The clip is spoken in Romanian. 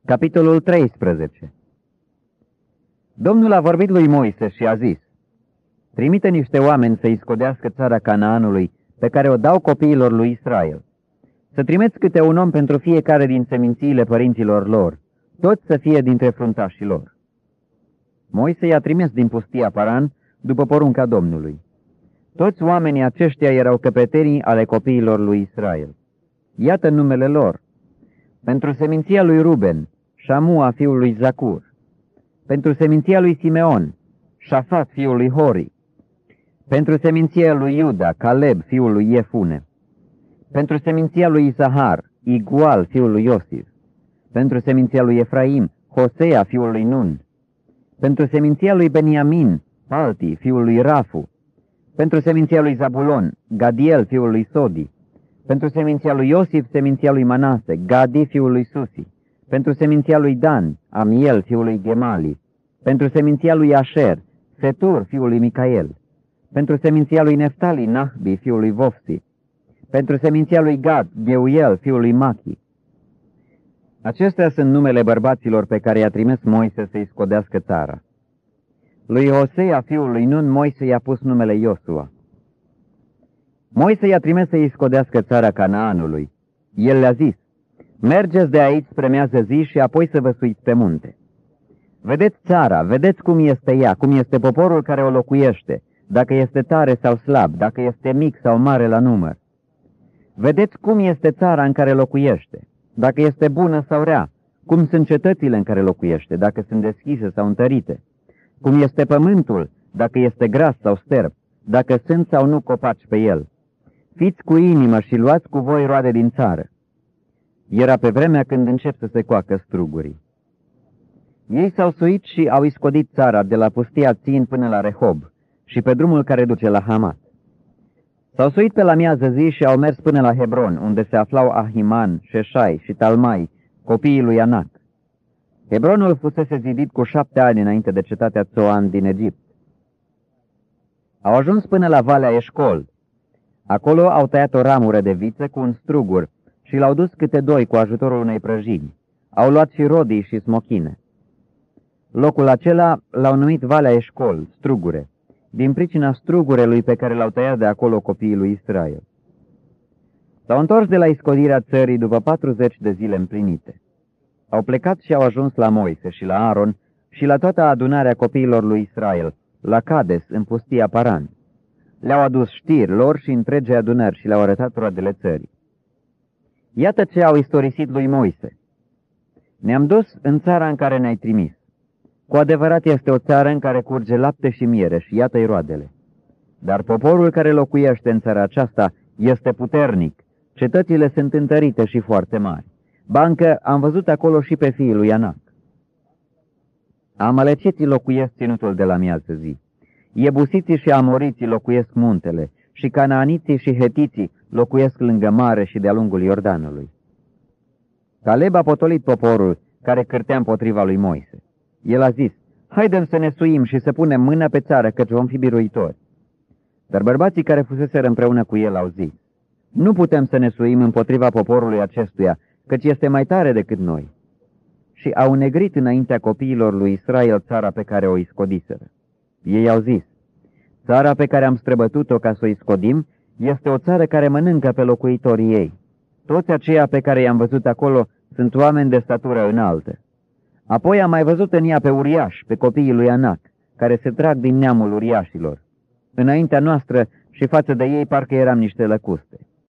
Capitolul 13. Domnul a vorbit lui Moise și a zis: trimite niște oameni să-i scodească țara Canaanului, pe care o dau copiilor lui Israel. Să trimeți câte un om pentru fiecare din semințiile părinților lor, toți să fie dintre fruntașii lor. Moise i-a trimis din pustia Paran, după porunca Domnului. Toți oamenii aceștia erau căpetenii ale copiilor lui Israel. Iată numele lor: pentru seminția lui Ruben, Șamua fiul lui Zacur; pentru seminția lui Simeon, Șafat fiul lui Hori; pentru seminția lui Iuda, Caleb fiul lui Iefune; pentru seminția lui Isahar, Igual fiul lui Iosif; pentru seminția lui Efraim, Hosea fiul lui Nun; pentru seminția lui Beniamin, Palti fiul lui Rafu; pentru seminția lui Zabulon, Gadiel fiul lui Sodi; pentru seminția lui Iosif, seminția lui Manase, Gadi fiul lui Susi; pentru seminția lui Dan, Amiel fiul lui Gemali; pentru seminția lui Asher, Setur fiul lui Micael; pentru seminția lui Neftali, Nahbi fiul lui Vofsi; pentru seminția lui Gad, Geuel fiul lui Machi. Acestea sunt numele bărbaților pe care i-a trimis Moise să-i scodească țara. Lui Hosea fiul lui Nun, Moise i-a pus numele Iosua. Moise i-a trimis să-i scodească țara Canaanului. El le-a zis: mergeți de aici spre miază zi și apoi să vă suiți pe munte. Vedeți țara, vedeți cum este ea, cum este poporul care o locuiește, dacă este tare sau slab, dacă este mic sau mare la număr. Vedeți cum este țara în care locuiește, dacă este bună sau rea, cum sunt cetățile în care locuiește, dacă sunt deschise sau întărite, cum este pământul, dacă este gras sau sterb, dacă sunt sau nu copaci pe el. Fiți cu inimă și luați cu voi roade din țară. Era pe vremea când încep să se coacă strugurii. Ei s-au suit și au iscodit țara de la pustia Țin până la Rehob și pe drumul care duce la Hamat. S-au suit pe la miază zi și au mers până la Hebron, unde se aflau Ahiman, Șeșai și Talmai, copiii lui Anac. Hebronul fusese zidit cu 7 ani înainte de cetatea Țoan din Egipt. Au ajuns până la Valea Eșcol. Acolo au tăiat o ramură de viță cu un strugur și l-au dus câte 2 cu ajutorul unei prăjini. Au luat și rodii și smochine. Locul acela l-au numit Valea Eșcol, strugure, din pricina strugurelui pe care l-au tăiat de acolo copiii lui Israel. S-au întors de la iscodirea țării după 40 de zile împlinite. Au plecat și au ajuns la Moise și la Aaron și la toată adunarea copiilor lui Israel, la Cades, în pustia Paran. Le-au adus știri lor și întregi adunări și le-au arătat roadele țării. Iată ce au istorisit lui Moise: ne-am dus în țara în care ne-ai trimis. Cu adevărat este o țară în care curge lapte și miere și iată-i roadele. Dar poporul care locuiește în țara aceasta este puternic, cetățile sunt întărite și foarte mari. Ba încă am văzut acolo și pe fiii lui Anac. Amaleciții locuiesc ținutul de la miază zi. Iebusiții și amoriții locuiesc muntele și canaaniții și hetiții locuiesc lângă mare și de-a lungul Iordanului. Caleb a potolit poporul care cârtea împotriva lui Moise. El a zis: haidem să ne suim și să punem mâna pe țară, căci vom fi biruitori. Dar bărbații care fuseseră împreună cu el au zis: nu putem să ne suim împotriva poporului acestuia, căci este mai tare decât noi. Și au negrit înaintea copiilor lui Israel țara pe care o iscodiseră. Ei au zis: țara pe care am străbătut-o ca să o iscodim este o țară care mănâncă pe locuitorii ei. Toți aceia pe care i-am văzut acolo sunt oameni de statură înaltă. Apoi am mai văzut în ea pe uriași, pe copiii lui Anac, care se trag din neamul uriașilor. Înaintea noastră și față de ei parcă eram niște lăcuste.